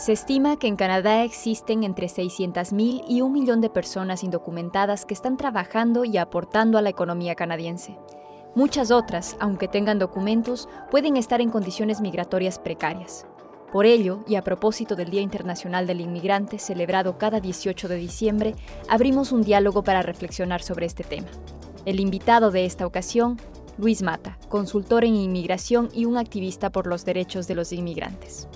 Se estima que en Canadá existen entre 600,000 y 1 millón de personas indocumentadas que están trabajando y aportando a la economía canadiense. Muchas otras, aunque tengan documentos, pueden estar en condiciones migratorias precarias. Por ello, y a propósito del Día Internacional del Inmigrante, celebrado cada 18 de diciembre, abrimos un diálogo para reflexionar sobre este tema. El invitado de esta ocasión, Luis Mata, consultor en inmigración y un activista por los derechos de los inmigrantes.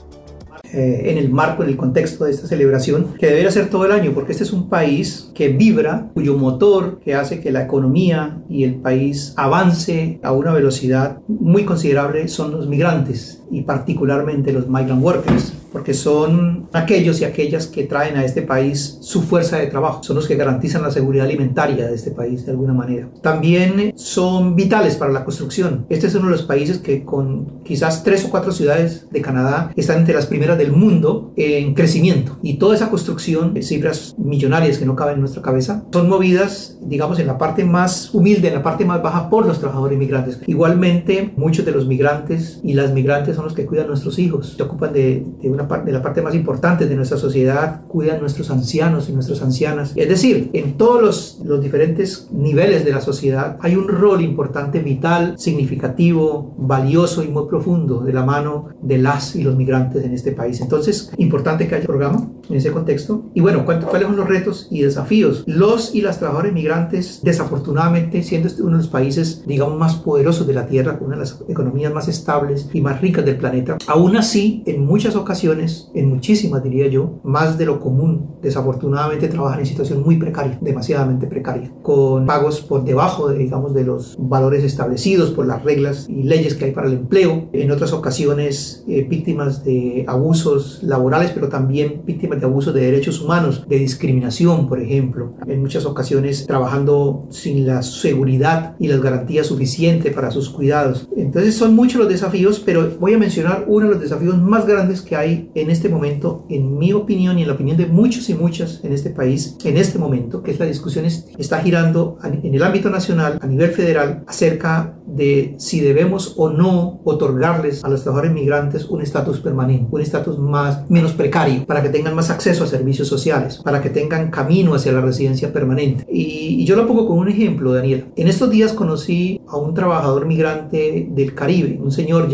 En el marco, en el contexto de esta celebración, que debería ser todo el año, porque este es un país que vibra, cuyo motor que hace que la economía y el país avance a una velocidad muy considerable son los migrantes, y particularmente los migrant workers, porque son aquellos y aquellas que traen a este país su fuerza de trabajo, son los que garantizan la seguridad alimentaria de este país de alguna manera. También son vitales para la construcción. Este es uno de los países que, con quizás 3 o 4 ciudades de Canadá, están entre las primeras del mundo en crecimiento, y toda esa construcción, cifras millonarias que no caben en nuestra cabeza, son movidas, digamos, en la parte más humilde, en la parte más baja, por los trabajadores migrantes. Igualmente, muchos de los migrantes y las migrantes son los que cuidan a nuestros hijos, se ocupan de la parte más importante de nuestra sociedad, cuidan a nuestros ancianos y nuestras ancianas. Es decir, en todos los diferentes niveles de la sociedad hay un rol importante, vital, significativo, valioso y muy profundo de la mano de las y los migrantes en este país. Entonces, importante que haya programa en ese contexto. Y bueno, ¿cuáles son los retos y desafíos? Los y las trabajadores migrantes, desafortunadamente, siendo este uno de los países, digamos, más poderosos de la Tierra, una de las economías más estables y más ricas del planeta, aún así, en muchas ocasiones, en muchísimas diría yo, más de lo común, desafortunadamente trabajan en situación muy precaria, demasiadamente precaria, con pagos por debajo digamos, de los valores establecidos por las reglas y leyes que hay para el empleo. En otras ocasiones, víctimas de abusos laborales, pero también víctimas de abusos de derechos humanos, de discriminación, por ejemplo. En muchas ocasiones trabajando sin la seguridad y las garantías suficientes para sus cuidados. Entonces son muchos los desafíos, pero voy a mencionar uno de los desafíos más grandes que hay en este momento, en mi opinión y en la opinión de muchos y muchas en este país, en este momento, que es la discusión está girando en el ámbito nacional, a nivel federal, acerca de si debemos o no otorgarles a los trabajadores migrantes un estatus permanente, un estatus menos precario, para que tengan más acceso a servicios sociales, para que tengan camino hacia la residencia permanente. Y yo lo pongo con un ejemplo, Daniela. En estos días conocí a un trabajador migrante del Caribe, un señor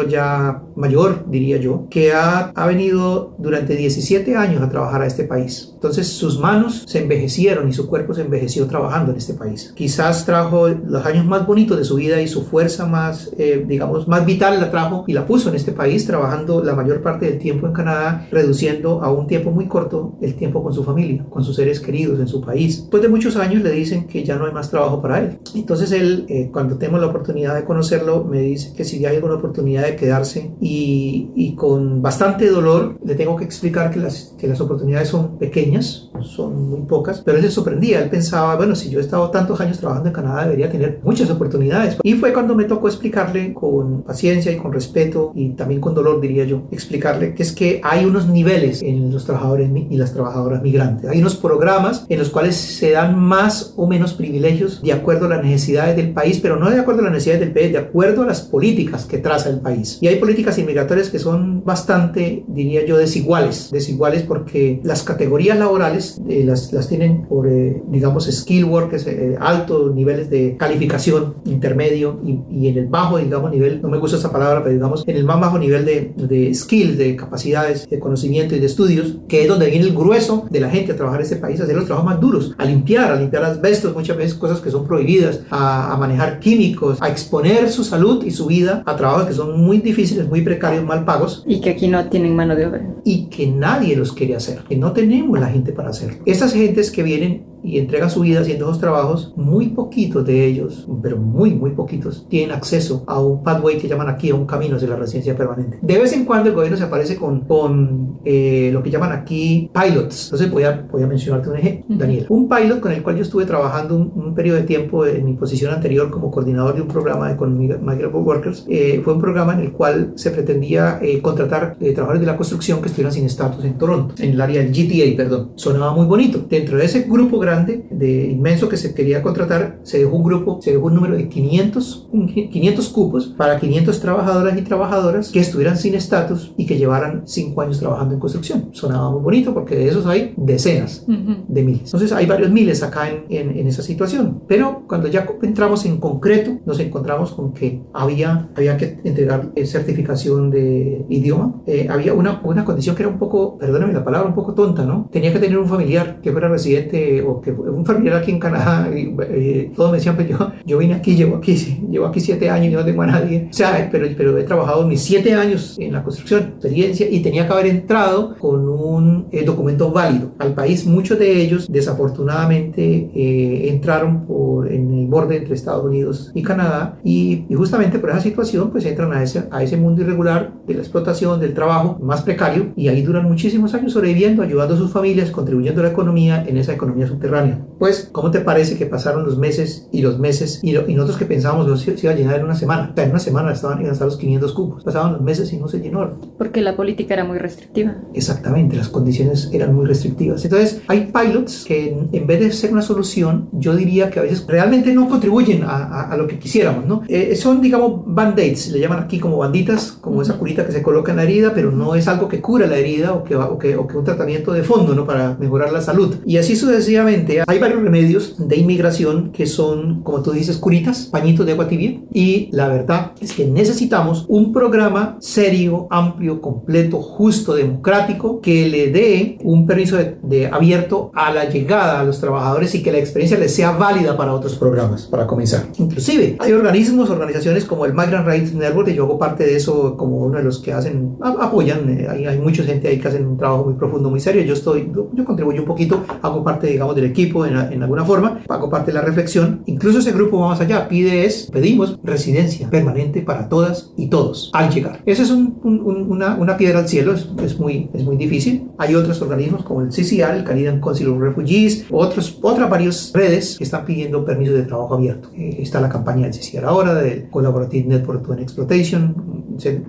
ya mayor, diría yo, que ha venido durante 17 años a trabajar a este país. Entonces sus manos se envejecieron y su cuerpo se envejeció trabajando en este país. Quizás trajo los años más bonitos de su vida y su fuerza más, digamos, más vital la trajo y la puso en este país, trabajando la mayor parte del tiempo en Canadá, reduciendo a un tiempo muy corto el tiempo con su familia, con sus seres queridos en su país. Después de muchos años le dicen que ya no hay más trabajo para él. Entonces él, cuando tenemos la oportunidad de conocerlo, me dice que si hay alguna oportunidad de quedarse, y con bastante dolor le tengo que explicar que las oportunidades son pequeñas, son muy pocas, pero él se sorprendía. Él pensaba, bueno, si yo he estado tantos años trabajando en Canadá, debería tener muchas oportunidades. Y fue cuando me tocó explicarle con paciencia y con respeto y también con dolor, diría yo, explicarle que es que hay unos niveles en los trabajadores y las trabajadoras migrantes. Hay unos programas en los cuales se dan más o menos privilegios de acuerdo a las necesidades del país, pero no de acuerdo a las necesidades del país, de acuerdo a las políticas que traza el país. Y hay políticas inmigratorias que son bastante, diría yo, desiguales porque las categorías laborales las tienen por, digamos, skill workers, altos niveles de calificación, intermedio, y en el bajo, digamos, nivel, no me gusta esa palabra, pero digamos, en el más bajo nivel de skills, de capacidades, de conocimiento y de estudios, que es donde viene el grueso de la gente a trabajar en este país, a hacer los trabajos más duros, a limpiar asbestos, muchas veces cosas que son prohibidas, a manejar químicos, a exponer su salud y su vida a trabajos que son muy difíciles, muy precarios, mal pagos. Y que aquí no tienen mano de obra. Y que nadie los quiere hacer, que no tenemos la gente para hacerlo. Esas gentes que vienen y entregan su vida haciendo esos trabajos, muy poquitos de ellos, pero muy poquitos, tienen acceso a un pathway que llaman aquí, a un camino hacia la residencia permanente. De vez en cuando el gobierno se aparece con lo que llaman aquí pilots. Entonces voy a mencionarte un ejemplo, Daniela. Un pilot con el cual yo estuve trabajando un periodo de tiempo en mi posición anterior como coordinador de un programa con Migrant Workers, fue un programa en el cual se pretendía contratar trabajadores de la construcción que estuvieran sin estatus en Toronto, en el área del GTA, perdón. Sonaba muy bonito. Dentro de ese grupo grande grande, inmenso que se quería contratar, se dejó un número de 500 cupos para 500 trabajadoras y trabajadoras que estuvieran sin estatus y que llevaran 5 años trabajando en construcción. Sonaba muy bonito porque de esos hay decenas de miles. Entonces hay varios miles acá en esa situación. Pero cuando ya entramos en concreto, nos encontramos con que había que entregar certificación de idioma. Había una condición que era un poco, perdóname la palabra, un poco tonta, ¿no? Tenía que tener un familiar que fuera residente o que un familiar aquí en Canadá. Todos me decían, pues yo vine aquí, llevo aquí 7 años y no tengo a nadie. O sea, pero he trabajado mis 7 años en la construcción, experiencia, y tenía que haber entrado con un documento válido al país. Muchos de ellos, desafortunadamente, entraron en el borde entre Estados Unidos y Canadá, y justamente por esa situación, pues entran a ese mundo irregular de la explotación, del trabajo más precario, y ahí duran muchísimos años sobreviviendo, ayudando a sus familias, contribuyendo a la economía, en esa economía subterránea. Pues, ¿cómo te parece que pasaron los meses y nosotros que pensábamos que se iba a llenar en una semana? O sea, en una semana iban a estar los 500 cupos. Pasaban los meses y no se llenó. Porque la política era muy restrictiva. Exactamente, las condiciones eran muy restrictivas. Entonces, hay pilots que en vez de ser una solución, yo diría que a veces realmente no contribuyen a lo que quisiéramos, ¿no? Son, digamos, band-aids, le llaman aquí como banditas, como esa curita que se coloca en la herida, pero no es algo que cura la herida o que un tratamiento de fondo, ¿no? Para mejorar la salud. Y así sucesivamente. Hay varios remedios de inmigración que son, como tú dices, curitas, pañitos de agua tibia, y la verdad es que necesitamos un programa serio, amplio, completo, justo, democrático, que le dé un permiso de abierto a la llegada a los trabajadores y que la experiencia les sea válida para otros programas, para comenzar. Inclusive hay organizaciones como el Migrant Rights Network, que yo hago parte de eso como uno de los que apoyan. Hay mucha gente ahí que hacen un trabajo muy profundo, muy serio. Yo contribuyo un poquito, hago parte, digamos, del equipo en alguna forma, hago parte de la reflexión. Incluso ese grupo va más allá, pedimos residencia permanente para todas y todos al llegar. Esa es una piedra al cielo, es muy difícil. Hay otros organismos como el CCR, el Canadian Council of Refugees, otras varias redes que están pidiendo permisos de trabajo abierto. Está la campaña del CCR ahora, del Collaborative Network to End Exploitation,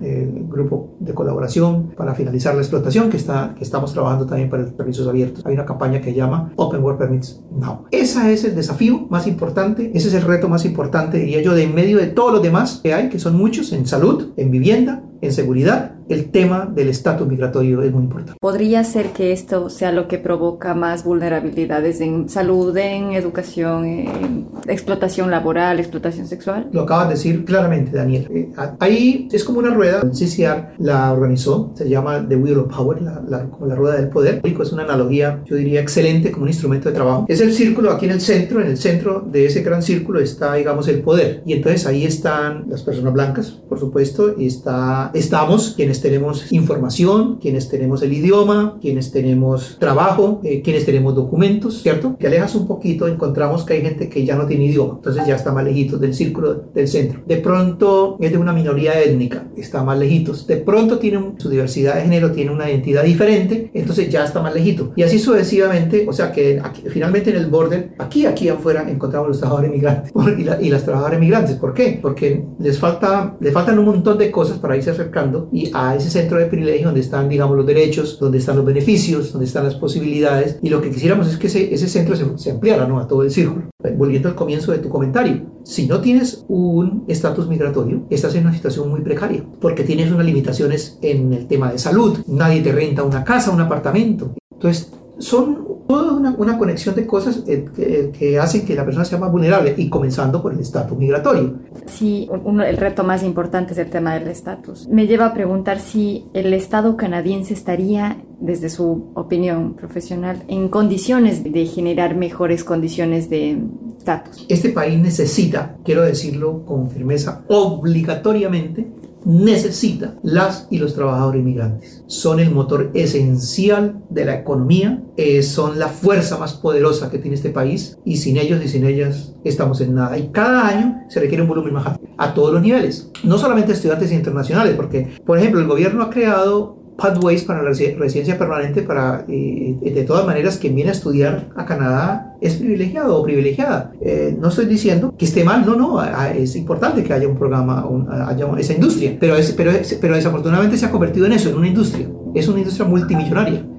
grupo de colaboración para finalizar la explotación, que estamos trabajando también para los permisos abiertos. Hay una campaña que llama Open Work Permits Now. Ese es el desafío más importante, ese es el reto más importante, diría yo, de en medio de todos los demás que hay, que son muchos, en salud, en vivienda, en seguridad. El tema del estatus migratorio es muy importante. ¿Podría ser que esto sea lo que provoca más vulnerabilidades en salud, en educación, en explotación laboral, explotación sexual? Lo acabas de decir claramente, Daniel. Ahí es como una rueda. El CCR la organizó, se llama The Wheel of Power, como la rueda del poder. Es una analogía, yo diría, excelente como un instrumento de trabajo. Es el círculo aquí en el centro de ese gran círculo está, digamos, el poder. Y entonces ahí están las personas blancas, por supuesto, y estamos quienes tenemos información, quienes tenemos el idioma, quienes tenemos trabajo, quienes tenemos documentos, ¿cierto? Te alejas un poquito, encontramos que hay gente que ya no tiene idioma, entonces ya está más lejitos del círculo del centro. De pronto es de una minoría étnica, está más lejitos. De pronto tiene su diversidad de género, tiene una identidad diferente, entonces ya está más lejito. Y así sucesivamente, o sea que finalmente en el border, aquí afuera encontramos los trabajadores migrantes y las trabajadoras migrantes. ¿Por qué? Porque les faltan un montón de cosas para irse acercando y a ese centro de privilegio donde están, digamos, los derechos, donde están los beneficios, donde están las posibilidades, y lo que quisiéramos es que ese centro se ampliara, ¿no?, a todo el círculo. Volviendo al comienzo de tu comentario, si no tienes un estatus migratorio, estás en una situación muy precaria, porque tienes unas limitaciones en el tema de salud, nadie te renta una casa, un apartamento. Entonces, son toda una conexión de cosas que hacen que la persona sea más vulnerable, y comenzando por el estatus migratorio. Sí, el reto más importante es el tema del estatus. Me lleva a preguntar si el Estado canadiense estaría, desde su opinión profesional, en condiciones de generar mejores condiciones de estatus. Este país necesita, quiero decirlo con firmeza, obligatoriamente necesita las y los trabajadores migrantes. Son el motor esencial de la economía, son la fuerza más poderosa que tiene este país, y sin ellos y sin ellas estamos en nada. Y cada año se requiere un volumen más alto a todos los niveles, no solamente estudiantes internacionales, porque, por ejemplo, el gobierno ha creado pathways para la residencia permanente para, de todas maneras, quien viene a estudiar a Canadá es privilegiado o privilegiada. No estoy diciendo que esté mal, no, es importante que haya un programa, haya esa industria, pero desafortunadamente se ha convertido en eso, en una industria. Es una industria multimillonaria.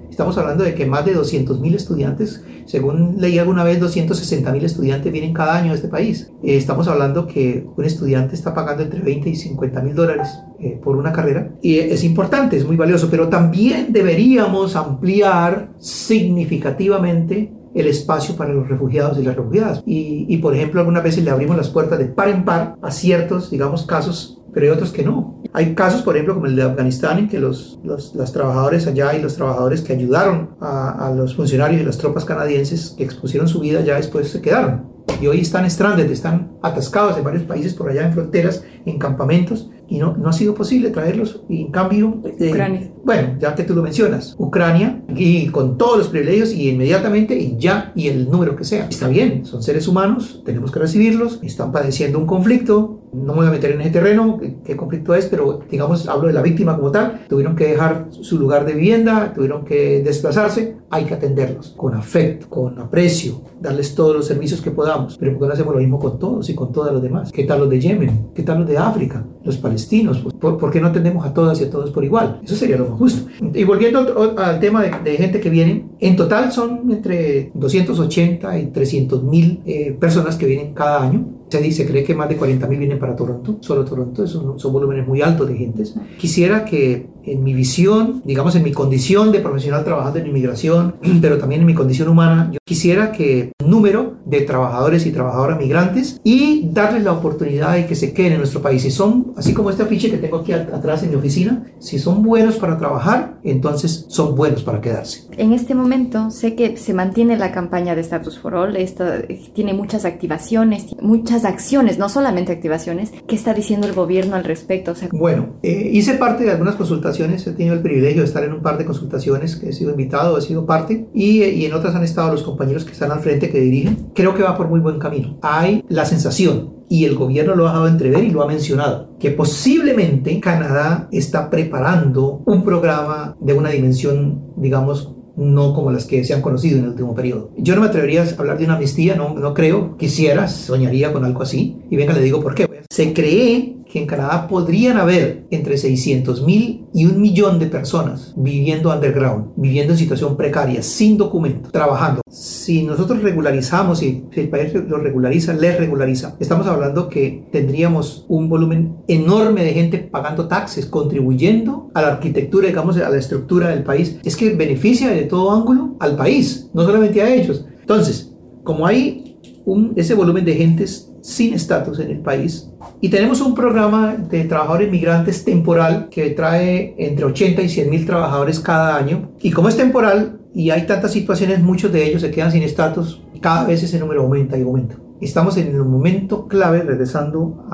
Estamos hablando de que más de 200.000 estudiantes, según leí alguna vez, 260.000 estudiantes vienen cada año a este país. Estamos hablando que un estudiante está pagando entre 20 y 50.000 dólares por una carrera. Y es importante, es muy valioso, pero también deberíamos ampliar significativamente el espacio para los refugiados y las refugiadas. Y por ejemplo, algunas veces le abrimos las puertas de par en par a ciertos, digamos, casos, pero hay otros que no. Hay casos, por ejemplo, como el de Afganistán, en que los trabajadores allá y los trabajadores que ayudaron a los funcionarios y las tropas canadienses que expusieron su vida ya después se quedaron. Y hoy están stranded, están atascados en varios países por allá en fronteras, en campamentos, y no ha sido posible traerlos. Y en cambio, Ucrania. Bueno, ya que tú lo mencionas, Ucrania, y con todos los privilegios, y inmediatamente, y ya, y el número que sea. Está bien, son seres humanos, tenemos que recibirlos, están padeciendo un conflicto. No me voy a meter en ese terreno, qué conflicto es, pero digamos, hablo de la víctima como tal. Tuvieron que dejar su lugar de vivienda, tuvieron que desplazarse. Hay que atenderlos con afecto, con aprecio, darles todos los servicios que podamos. Pero ¿por qué no hacemos lo mismo con todos y con todos los demás? ¿Qué tal los de Yemen? ¿Qué tal los de África? Los palestinos. ¿Por qué no atendemos a todas y a todos por igual? Eso sería lo más justo. Y volviendo al tema de gente que viene, en total son entre 280 y 300.000 personas que vienen cada año. Se cree que más de 40.000 vienen para Toronto, solo Toronto. Son volúmenes muy altos de gentes. Quisiera que en mi visión, digamos en mi condición de profesional trabajando en inmigración, pero también en mi condición humana, yo quisiera que el número de trabajadores y trabajadoras migrantes y darles la oportunidad de que se queden en nuestro país. Si son, así como este afiche que tengo aquí atrás en mi oficina, si son buenos para trabajar, entonces son buenos para quedarse. En este momento sé que se mantiene la campaña de Status for All. Tiene muchas activaciones, muchas acciones, no solamente activaciones. ¿Qué está diciendo el gobierno al respecto? O sea, bueno, hice parte de algunas consultaciones, he tenido el privilegio de estar en un par de consultaciones, que he sido invitado, he sido parte, y en otras han estado los compañeros que están al frente, que dirigen. Creo que va por muy buen camino. Hay la sensación, y el gobierno lo ha dejado entrever y lo ha mencionado, que posiblemente Canadá está preparando un programa de una dimensión, digamos, no como las que se han conocido en el último periodo. Yo no me atrevería a hablar de una amnistía, no creo, quisiera, soñaría con algo así, y venga, le digo por qué. Se cree que en Canadá podrían haber entre 600.000 y 1 millón de personas viviendo underground, viviendo en situación precaria, sin documentos, trabajando. Si nosotros regularizamos, si el país lo regulariza, les regulariza, estamos hablando que tendríamos un volumen enorme de gente pagando taxes, contribuyendo a la arquitectura, digamos, a la estructura del país. Es que beneficia de todo ángulo al país, no solamente a ellos. Entonces, como hay ese volumen de gentes sin estatus en el país, y tenemos un programa de trabajadores migrantes temporal que trae entre 80 y 100.000 trabajadores cada año, y como es temporal y hay tantas situaciones, muchos de ellos se quedan sin estatus, cada vez ese número aumenta y aumenta. Estamos en un momento clave, regresando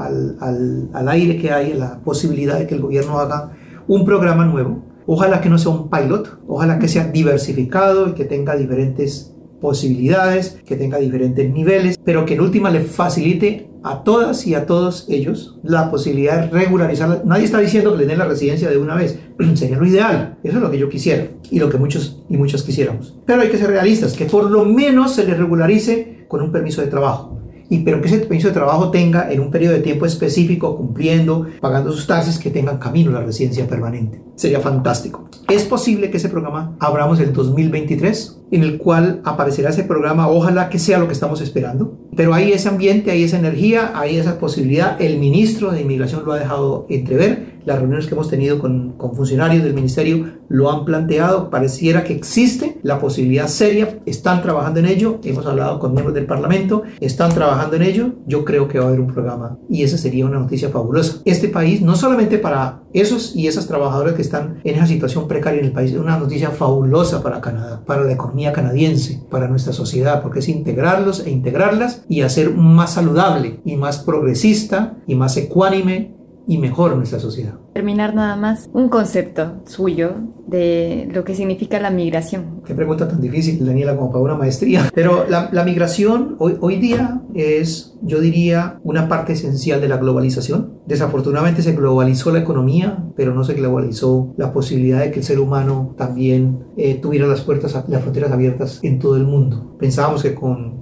al aire que hay, a la posibilidad de que el gobierno haga un programa nuevo. Ojalá que no sea un pilot, ojalá que sea diversificado y que tenga diferentes posibilidades, que tenga diferentes niveles, pero que en última le facilite a todas y a todos ellos la posibilidad de regularizar. Nadie está diciendo que le den la residencia de una vez, sería lo ideal, eso es lo que yo quisiera y lo que muchos y muchas quisiéramos, pero hay que ser realistas, que por lo menos se les regularice con un permiso de trabajo. Pero que ese permiso de trabajo tenga en un periodo de tiempo específico, cumpliendo, pagando sus taxes, que tengan camino a la residencia permanente. Sería fantástico. Es posible que ese programa abramos el 2023, en el cual aparecerá ese programa, ojalá que sea lo que estamos esperando. Pero hay ese ambiente, hay esa energía, hay esa posibilidad. El ministro de Inmigración lo ha dejado entrever. Las reuniones que hemos tenido con funcionarios del ministerio lo han planteado. Pareciera que existe la posibilidad seria. Están trabajando en ello. Hemos hablado con miembros del Parlamento. Están trabajando en ello. Yo creo que va a haber un programa y esa sería una noticia fabulosa. Este país, no solamente para esos y esas trabajadoras que están en esa situación precaria en el país, es una noticia fabulosa para Canadá, para la economía canadiense, para nuestra sociedad, porque es integrarlos e integrarlas y hacer más saludable y más progresista y más ecuánime y mejor nuestra sociedad. Terminar nada más, un concepto suyo de lo que significa la migración. Qué pregunta tan difícil, Daniela, como para una maestría. Pero la migración hoy día es, yo diría, una parte esencial de la globalización. Desafortunadamente se globalizó la economía, pero no se globalizó la posibilidad de que el ser humano también tuviera las fronteras abiertas en todo el mundo. Pensábamos que con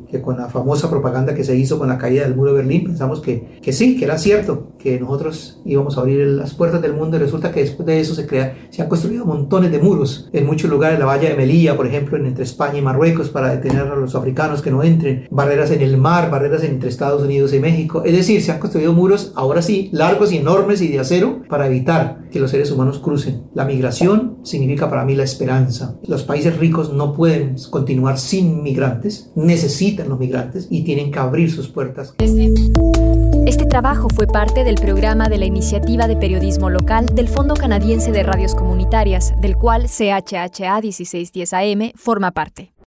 que con la famosa propaganda que se hizo con la caída del muro de Berlín, pensamos que sí, que era cierto, que nosotros íbamos a abrir las puertas del mundo, y resulta que después de eso se han construido montones de muros en muchos lugares, la valla de Melilla, por ejemplo, entre España y Marruecos, para detener a los africanos que no entren, barreras en el mar, barreras entre Estados Unidos y México, es decir, se han construido muros, ahora sí, largos y enormes y de acero, para evitar que los seres humanos crucen. La migración significa para mí la esperanza. Los países ricos no pueden continuar sin migrantes, necesitan los migrantes y tienen que abrir sus puertas. Este trabajo fue parte del programa de la Iniciativa de Periodismo Local del Fondo Canadiense de Radios Comunitarias, del cual CHHA 1610 AM forma parte.